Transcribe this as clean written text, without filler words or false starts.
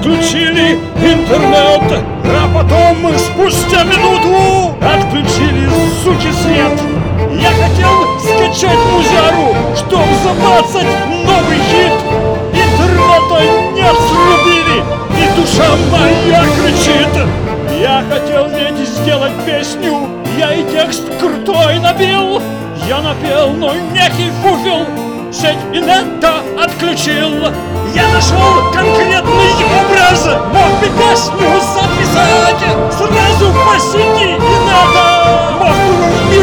отключили интернет, а потом спустя минуту отключили, суки, свет. Я хотел скачать Музяру, чтоб забацать новый хит. Интернета нет, срубили, и душа моя кричит. Я хотел ведь сделать песню, я и текст крутой набил. Я напел, но некий фуфел сеть инета отключил. Я нашел конкретный образ, мог бы песню записать сразу по сети инета. Мог бы